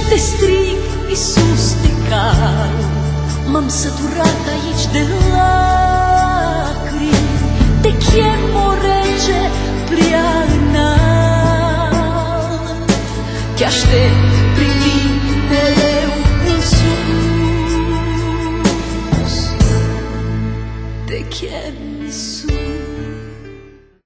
te strig, Iisus, te cal. M-am săturat aici de lacrimi, te chem, o rege prea înalt. Te aștept